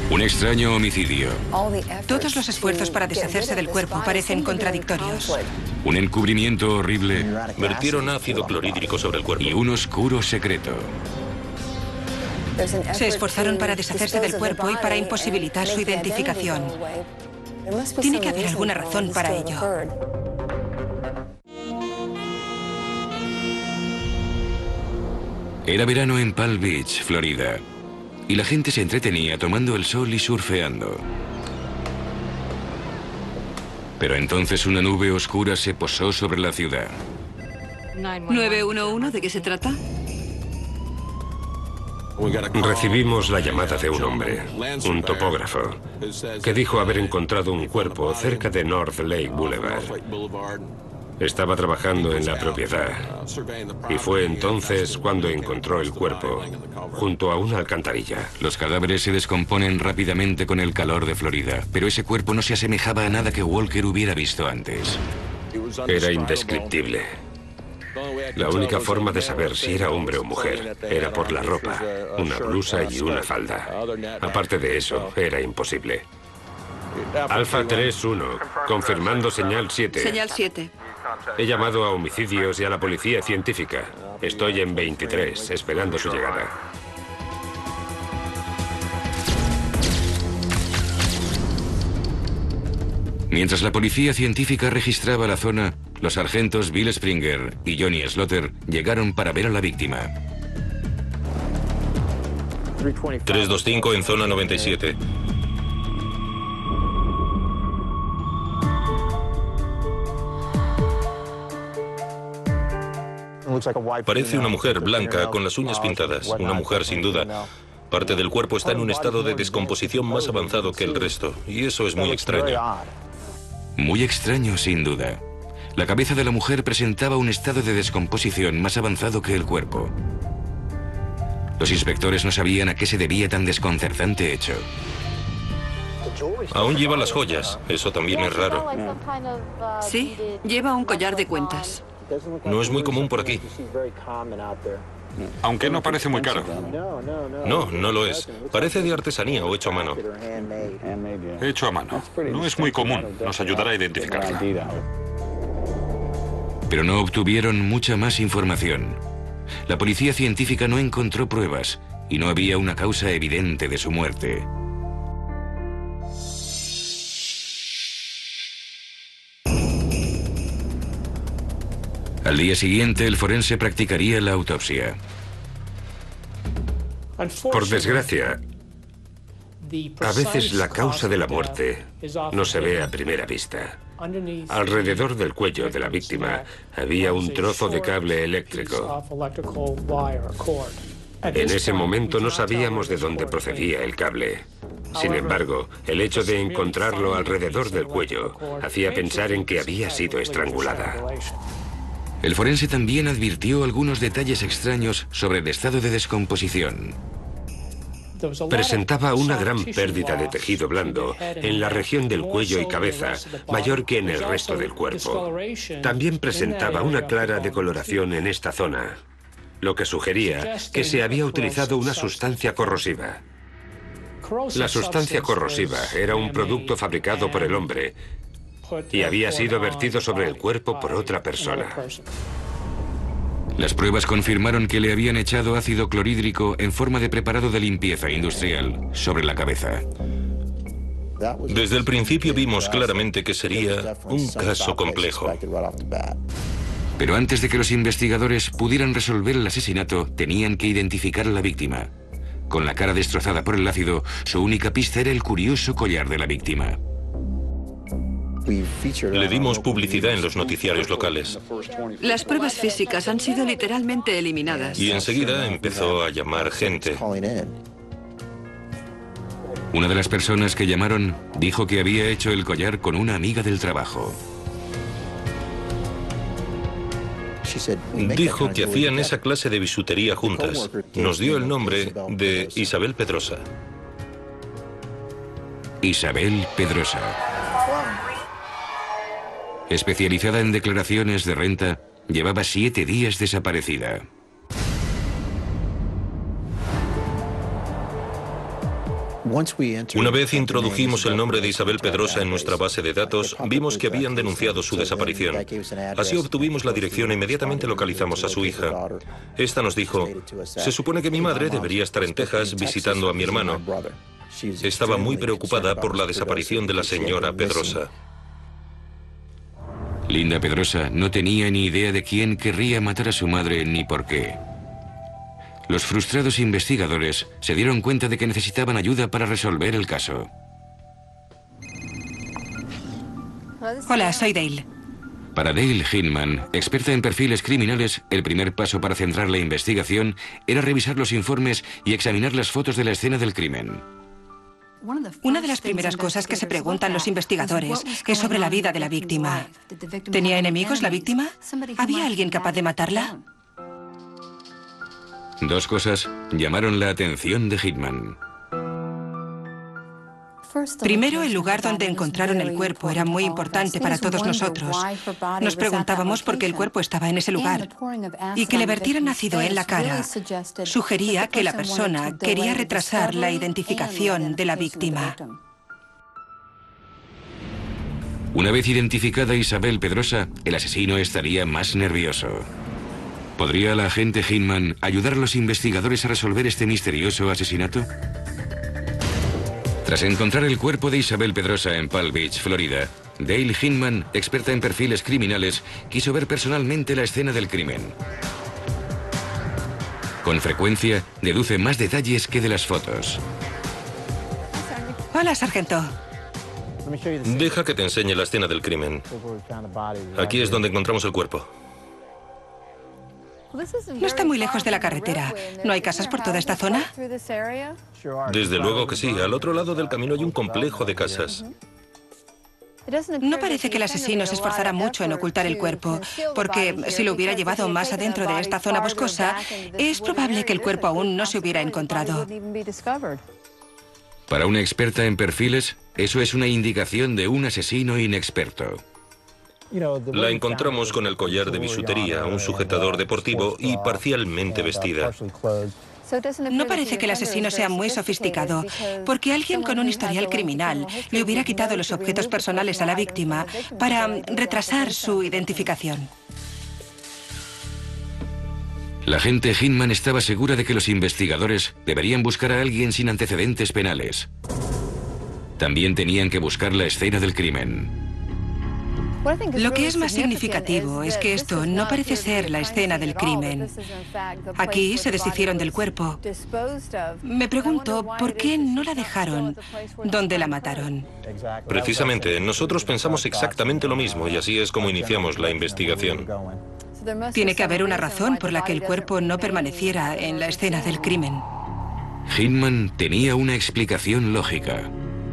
Un extraño homicidio. Todos los esfuerzos para deshacerse del cuerpo parecen contradictorios. Un encubrimiento horrible Vertieron ácido clorhídrico sobre el cuerpo. y un oscuro secreto. Se esforzaron para deshacerse del cuerpo y para imposibilitar su identificación. Tiene que haber alguna razón para ello. Era verano en Palm Beach, Florida, y la gente se entretenía tomando el sol y surfeando. Pero entonces una nube oscura se posó sobre la ciudad. 911, ¿de qué se trata? Recibimos la llamada de un hombre, un topógrafo, que dijo haber encontrado un cuerpo cerca de North Lake Boulevard. Estaba trabajando en la propiedad y fue entonces cuando encontró el cuerpo junto a una alcantarilla. Los cadáveres se descomponen rápidamente con el calor de Florida, pero ese cuerpo no se asemejaba a nada que Walker hubiera visto antes. Era indescriptible. La única forma de saber si era hombre o mujer era por la ropa, una blusa y una falda. Aparte de eso, era imposible. Alfa 3-1, confirmando señal 7. Señal 7. He llamado a homicidios y a la policía científica. Estoy en 23, esperando su llegada. Mientras la policía científica registraba la zona, los sargentos Bill Springer y Johnny Slaughter llegaron para ver a la víctima. 325 en zona 97. Parece una mujer blanca con las uñas pintadas. Una mujer sin duda. Parte del cuerpo está en un estado de descomposición más avanzado que el resto. Y eso es muy extraño. Muy extraño, sin duda. La cabeza de la mujer presentaba un estado de descomposición más avanzado que el cuerpo. Los inspectores no sabían a qué se debía tan desconcertante hecho. Aún lleva las joyas. Eso también es raro. Sí, lleva un collar de cuentas. No es muy común por aquí. Aunque no parece muy caro. No, no lo es. Parece de artesanía o hecho a mano. Hecho a mano. No es muy común. Nos ayudará a identificarla. Pero no obtuvieron mucha más información. La policía científica no encontró pruebas y no había una causa evidente de su muerte. Al día siguiente, el forense practicaría la autopsia. Por desgracia, a veces la causa de la muerte no se ve a primera vista. Alrededor del cuello de la víctima había un trozo de cable eléctrico. En ese momento no sabíamos de dónde procedía el cable. Sin embargo, el hecho de encontrarlo alrededor del cuello hacía pensar en que había sido estrangulada. El forense también advirtió algunos detalles extraños sobre el estado de descomposición. Presentaba una gran pérdida de tejido blando en la región del cuello y cabeza, mayor que en el resto del cuerpo. También presentaba una clara decoloración en esta zona, lo que sugería que se había utilizado una sustancia corrosiva. La sustancia corrosiva era un producto fabricado por el hombre y había sido vertido sobre el cuerpo por otra persona. Las pruebas confirmaron que le habían echado ácido clorhídrico en forma de preparado de limpieza industrial sobre la cabeza. Desde el principio vimos claramente que sería un caso complejo. Pero antes de que los investigadores pudieran resolver el asesinato, tenían que identificar a la víctima. Con la cara destrozada por el ácido, su única pista era el curioso collar de la víctima. Le dimos publicidad en los noticiarios locales. Las pruebas físicas han sido literalmente eliminadas. Y enseguida empezó a llamar gente. Una de las personas que llamaron dijo que había hecho el collar con una amiga del trabajo. Dijo que hacían esa clase de bisutería juntas. Nos dio el nombre de Isabel Pedrosa. Isabel Pedrosa. Especializada en declaraciones de renta, llevaba 7 días desaparecida. Una vez introdujimos el nombre de Isabel Pedrosa en nuestra base de datos, vimos que habían denunciado su desaparición. Así obtuvimos la dirección e inmediatamente localizamos a su hija. Esta nos dijo: se supone que mi madre debería estar en Texas visitando a mi hermano. Estaba muy preocupada por la desaparición de la señora Pedrosa. Linda Pedrosa no tenía ni idea de quién querría matar a su madre ni por qué. Los frustrados investigadores se dieron cuenta de que necesitaban ayuda para resolver el caso. Hola, soy Dale. Para Dale Hinman, experta en perfiles criminales, el primer paso para centrar la investigación era revisar los informes y examinar las fotos de la escena del crimen. Una de las primeras cosas que se preguntan los investigadores es sobre la vida de la víctima. ¿Tenía enemigos la víctima? ¿Había alguien capaz de matarla? Dos cosas llamaron la atención de Hinman. Primero, el lugar donde encontraron el cuerpo era muy importante para todos nosotros. Nos preguntábamos por qué el cuerpo estaba en ese lugar. Y que le vertieran ácido en la cara sugería que la persona quería retrasar la identificación de la víctima. Una vez identificada Isabel Pedrosa, el asesino estaría más nervioso. ¿Podría la agente Hinman ayudar a los investigadores a resolver este misterioso asesinato? Tras encontrar el cuerpo de Isabel Pedrosa en Palm Beach, Florida, Dale Hinman, experta en perfiles criminales, quiso ver personalmente la escena del crimen. Con frecuencia, deduce más detalles que de las fotos. Hola, sargento. Deja que te enseñe la escena del crimen. Aquí es donde encontramos el cuerpo. No está muy lejos de la carretera. ¿No hay casas por toda esta zona? Desde luego que sí. Al otro lado del camino hay un complejo de casas. No parece que el asesino se esforzara mucho en ocultar el cuerpo, porque si lo hubiera llevado más adentro de esta zona boscosa, es probable que el cuerpo aún no se hubiera encontrado. Para una experta en perfiles, eso es una indicación de un asesino inexperto. La encontramos con el collar de bisutería, un sujetador deportivo y parcialmente vestida. No parece que el asesino sea muy sofisticado, porque alguien con un historial criminal le hubiera quitado los objetos personales a la víctima para retrasar su identificación. La agente Hinman estaba segura de que los investigadores deberían buscar a alguien sin antecedentes penales. También tenían que buscar la escena del crimen. Lo que es más significativo es que esto no parece ser la escena del crimen. Aquí se deshicieron del cuerpo. Me pregunto por qué no la dejaron donde la mataron. Precisamente, nosotros pensamos exactamente lo mismo y así es como iniciamos la investigación. Tiene que haber una razón por la que el cuerpo no permaneciera en la escena del crimen. Hinman tenía una explicación lógica.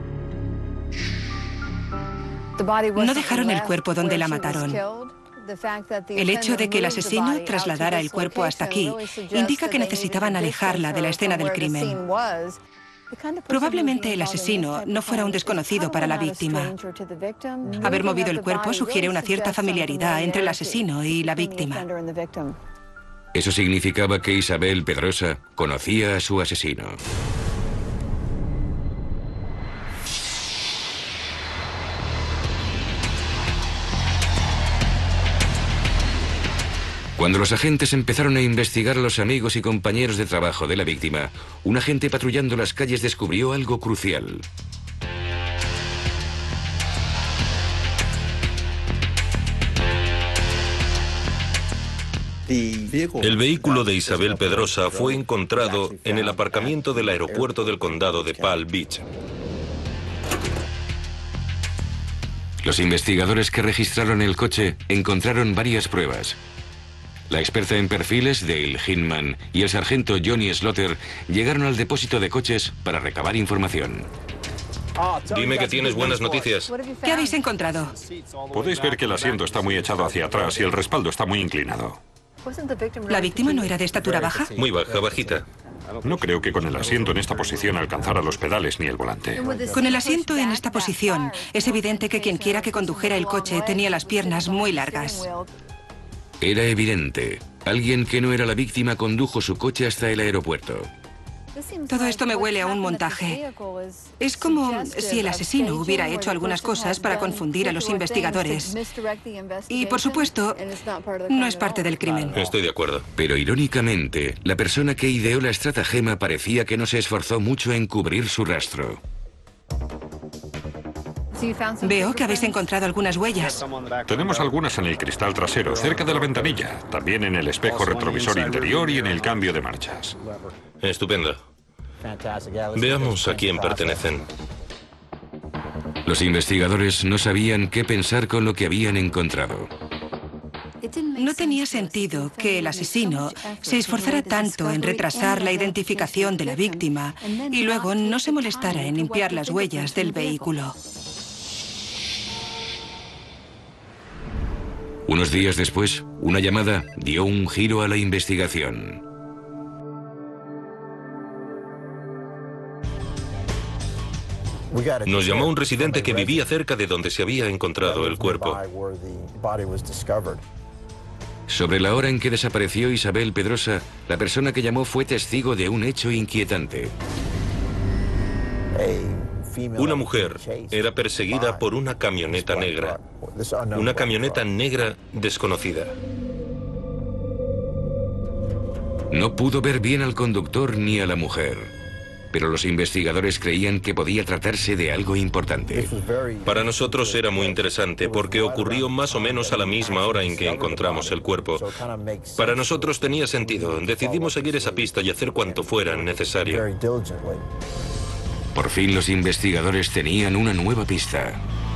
No dejaron el cuerpo donde la mataron. El hecho de que el asesino trasladara el cuerpo hasta aquí indica que necesitaban alejarla de la escena del crimen. Probablemente el asesino no fuera un desconocido para la víctima. Haber movido el cuerpo sugiere una cierta familiaridad entre el asesino y la víctima. Eso significaba que Isabel Pedrosa conocía a su asesino. Cuando los agentes empezaron a investigar a los amigos y compañeros de trabajo de la víctima, un agente patrullando las calles descubrió algo crucial. El vehículo de Isabel Pedrosa fue encontrado en el aparcamiento del aeropuerto del condado de Palm Beach. Los investigadores que registraron el coche encontraron varias pruebas. La experta en perfiles, Dale Hinman, y el sargento Johnny Slaughter llegaron al depósito de coches para recabar información. Dime que tienes buenas noticias. ¿Qué habéis encontrado? Podéis ver que el asiento está muy echado hacia atrás y el respaldo está muy inclinado. ¿La víctima no era de estatura baja? Muy baja, bajita. No creo que con el asiento en esta posición alcanzara los pedales ni el volante. Con el asiento en esta posición, es evidente que quien quiera que condujera el coche tenía las piernas muy largas. Era evidente. Alguien que no era la víctima condujo su coche hasta el aeropuerto. Todo esto me huele a un montaje. Es como si el asesino hubiera hecho algunas cosas para confundir a los investigadores. Y, por supuesto, no es parte del crimen. Estoy de acuerdo. Pero irónicamente, la persona que ideó la estratagema parecía que no se esforzó mucho en cubrir su rastro. Veo que habéis encontrado algunas huellas. Tenemos algunas en el cristal trasero, cerca de la ventanilla, también en el espejo retrovisor interior y en el cambio de marchas. Estupendo. Veamos a quién pertenecen. Los investigadores no sabían qué pensar con lo que habían encontrado. No tenía sentido que el asesino se esforzara tanto en retrasar la identificación de la víctima y luego no se molestara en limpiar las huellas del vehículo. Unos días después, una llamada dio un giro a la investigación. Nos llamó un residente que vivía cerca de donde se había encontrado el cuerpo. Sobre la hora en que desapareció Isabel Pedrosa, la persona que llamó fue testigo de un hecho inquietante. Una mujer era perseguida por una camioneta negra. Una camioneta negra desconocida. No pudo ver bien al conductor ni a la mujer, pero los investigadores creían que podía tratarse de algo importante. Para nosotros era muy interesante porque ocurrió más o menos a la misma hora en que encontramos el cuerpo. Para nosotros tenía sentido. Decidimos seguir esa pista y hacer cuanto fuera necesario. Por fin los investigadores tenían una nueva pista.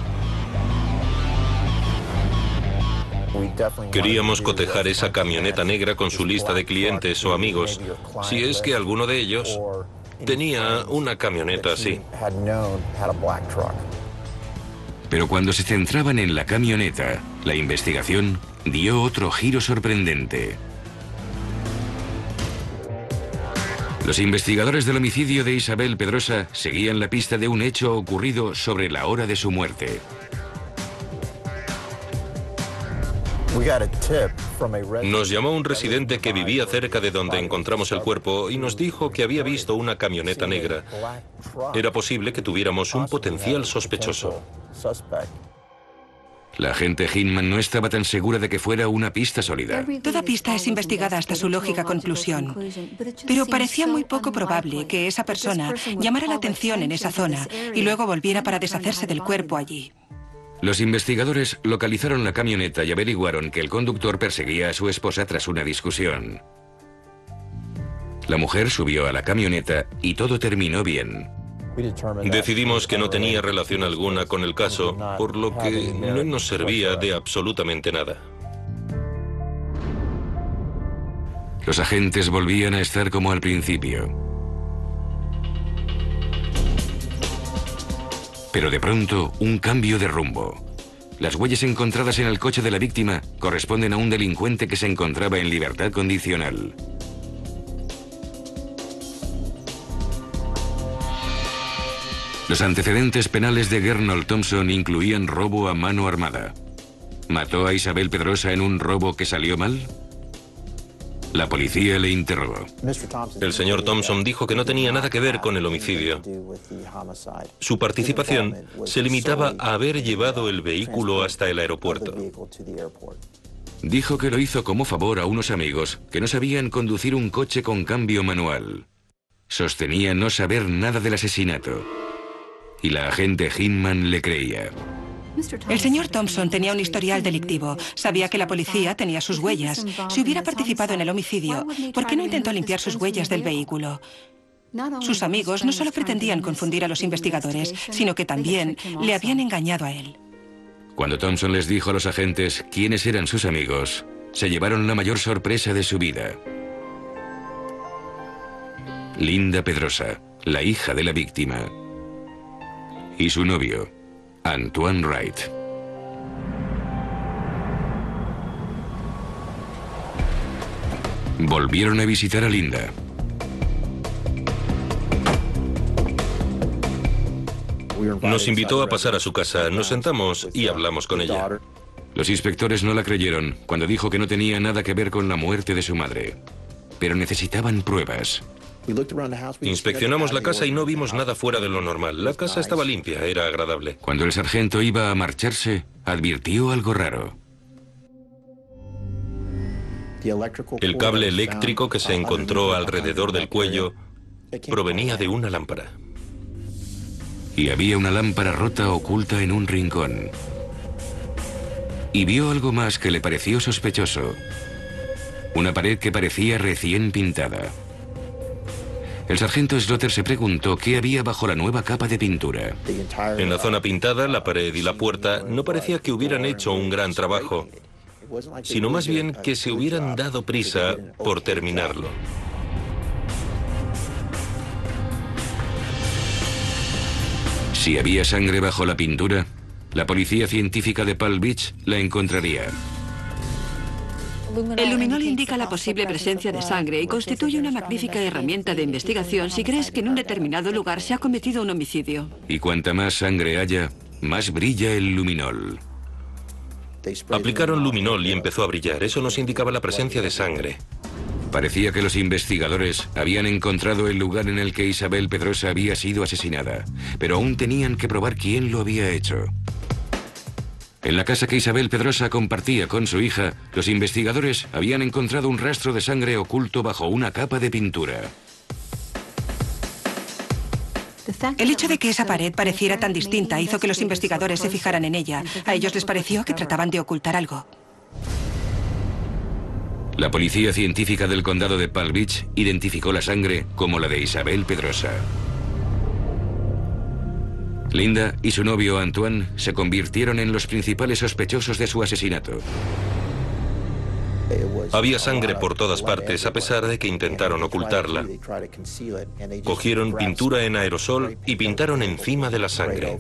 Queríamos cotejar esa camioneta negra con su lista de clientes o amigos, si es que alguno de ellos tenía una camioneta así. Pero cuando se centraban en la camioneta, la investigación dio otro giro sorprendente. Los investigadores del homicidio de Isabel Pedrosa seguían la pista de un hecho ocurrido sobre la hora de su muerte. Nos llamó un residente que vivía cerca de donde encontramos el cuerpo y nos dijo que había visto una camioneta negra. Era posible que tuviéramos un potencial sospechoso. La agente Hinman no estaba tan segura de que fuera una pista sólida. Toda pista es investigada hasta su lógica conclusión. Pero parecía muy poco probable que esa persona llamara la atención en esa zona y luego volviera para deshacerse del cuerpo allí. Los investigadores localizaron la camioneta y averiguaron que el conductor perseguía a su esposa tras una discusión. La mujer subió a la camioneta y todo terminó bien. Decidimos que no tenía relación alguna con el caso, por lo que no nos servía de absolutamente nada. Los agentes volvían a estar como al principio. Pero de pronto, un cambio de rumbo. Las huellas encontradas en el coche de la víctima corresponden a un delincuente que se encontraba en libertad condicional. Los antecedentes penales de Gernot Thompson incluían robo a mano armada. ¿Mató a Isabel Pedrosa en un robo que salió mal? La policía le interrogó. El señor Thompson dijo que no tenía nada que ver con el homicidio. Su participación se limitaba a haber llevado el vehículo hasta el aeropuerto. Dijo que lo hizo como favor a unos amigos que no sabían conducir un coche con cambio manual. Sostenía no saber nada del asesinato. Y la agente Hinman le creía. El señor Thompson tenía un historial delictivo. Sabía que la policía tenía sus huellas. Si hubiera participado en el homicidio, ¿por qué no intentó limpiar sus huellas del vehículo? Sus amigos no solo pretendían confundir a los investigadores, sino que también le habían engañado a él. Cuando Thompson les dijo a los agentes quiénes eran sus amigos, se llevaron la mayor sorpresa de su vida. Linda Pedrosa, la hija de la víctima, y su novio, Antoine Wright. Volvieron a visitar a Linda. Nos invitó a pasar a su casa, nos sentamos y hablamos con ella. Los inspectores no la creyeron cuando dijo que no tenía nada que ver con la muerte de su madre, pero necesitaban pruebas. Inspeccionamos la casa y no vimos nada fuera de lo normal. La casa estaba limpia, era agradable. Cuando el sargento iba a marcharse, advirtió algo raro. El cable eléctrico que se encontró alrededor del cuello provenía de una lámpara. Y había una lámpara rota oculta en un rincón. Y vio algo más que le pareció sospechoso. Una pared que parecía recién pintada. El sargento Slaughter se preguntó qué había bajo la nueva capa de pintura. En la zona pintada, la pared y la puerta no parecía que hubieran hecho un gran trabajo, sino más bien que se hubieran dado prisa por terminarlo. Si había sangre bajo la pintura, la policía científica de Palm Beach la encontraría. El luminol indica la posible presencia de sangre y constituye una magnífica herramienta de investigación si crees que en un determinado lugar se ha cometido un homicidio. Y cuanta más sangre haya, más brilla el luminol. Aplicaron luminol y empezó a brillar. Eso nos indicaba la presencia de sangre. Parecía que los investigadores habían encontrado el lugar en el que Isabel Pedrosa había sido asesinada, pero aún tenían que probar quién lo había hecho. En la casa que Isabel Pedrosa compartía con su hija, los investigadores habían encontrado un rastro de sangre oculto bajo una capa de pintura. El hecho de que esa pared pareciera tan distinta hizo que los investigadores se fijaran en ella. A ellos les pareció que trataban de ocultar algo. La policía científica del condado de Palm Beach identificó la sangre como la de Isabel Pedrosa. Linda y su novio Antoine se convirtieron en los principales sospechosos de su asesinato. Había sangre por todas partes, a pesar de que intentaron ocultarla. Cogieron pintura en aerosol y pintaron encima de la sangre.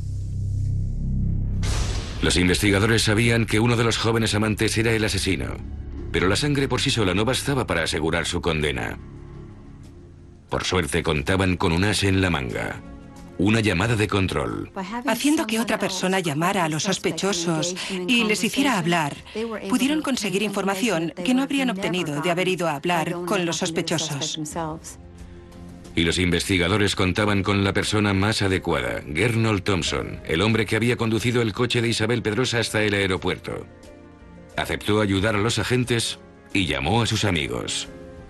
Los investigadores sabían que uno de los jóvenes amantes era el asesino, pero la sangre por sí sola no bastaba para asegurar su condena. Por suerte contaban con un as en la manga. Una llamada de control. Haciendo que otra persona llamara a los sospechosos y les hiciera hablar, pudieron conseguir información que no habrían obtenido de haber ido a hablar con los sospechosos. Y los investigadores contaban con la persona más adecuada, Gernol Thompson, el hombre que había conducido el coche de Isabel Pedrosa hasta el aeropuerto. Aceptó ayudar a los agentes y llamó a sus amigos.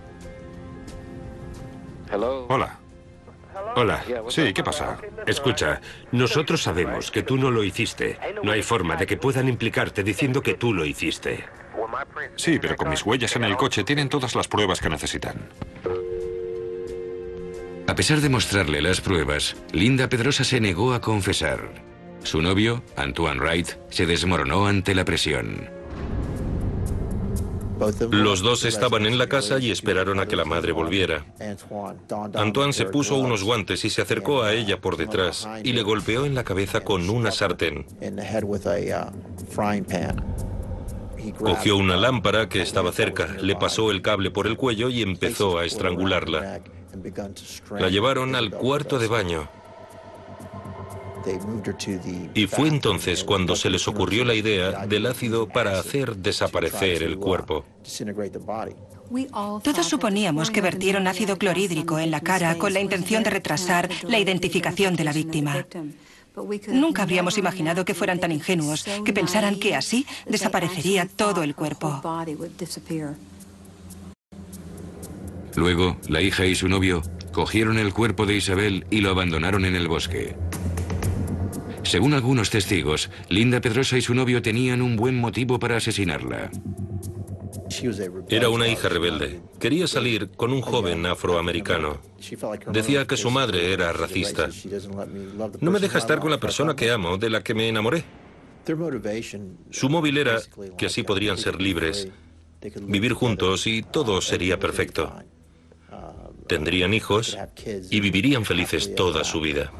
Hola. Hola. Sí, ¿qué pasa? Escucha, nosotros sabemos que tú no lo hiciste. No hay forma de que puedan implicarte diciendo que tú lo hiciste. Sí, pero con mis huellas en el coche tienen todas las pruebas que necesitan. A pesar de mostrarle las pruebas, Linda Pedrosa se negó a confesar. Su novio, Antoine Wright, se desmoronó ante la presión. Los dos estaban en la casa y esperaron a que la madre volviera. Antoine se puso unos guantes y se acercó a ella por detrás y le golpeó en la cabeza con una sartén. Cogió una lámpara que estaba cerca, le pasó el cable por el cuello y empezó a estrangularla. La llevaron al cuarto de baño. Y fue entonces cuando se les ocurrió la idea del ácido para hacer desaparecer el cuerpo. Todos suponíamos que vertieron ácido clorhídrico en la cara con la intención de retrasar la identificación de la víctima. Nunca habríamos imaginado que fueran tan ingenuos, que pensaran que así desaparecería todo el cuerpo. Luego, la hija y su novio cogieron el cuerpo de Isabel y lo abandonaron en el bosque. Según algunos testigos, Linda Pedrosa y su novio tenían un buen motivo para asesinarla. Era una hija rebelde. Quería salir con un joven afroamericano. Decía que su madre era racista. No me deja estar con la persona que amo, de la que me enamoré. Su móvil era que así podrían ser libres, vivir juntos y todo sería perfecto. Tendrían hijos y vivirían felices toda su vida.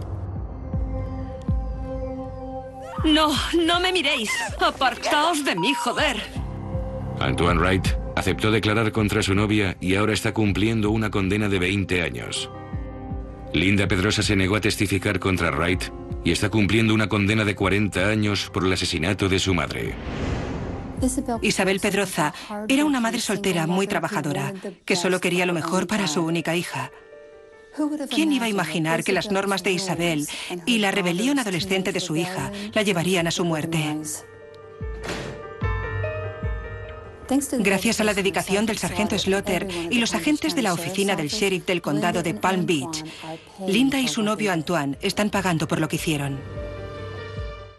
No, no me miréis. Apartaos de mí, joder. Antoine Wright aceptó declarar contra su novia y ahora está cumpliendo una condena de 20 años. Linda Pedrosa se negó a testificar contra Wright y está cumpliendo una condena de 40 años por el asesinato de su madre. Isabel Pedroza era una madre soltera muy trabajadora, que solo quería lo mejor para su única hija. ¿Quién iba a imaginar que las normas de Isabel y la rebelión adolescente de su hija la llevarían a su muerte? Gracias a la dedicación del sargento Slaughter y los agentes de la oficina del sheriff del condado de Palm Beach, Linda y su novio Antoine están pagando por lo que hicieron.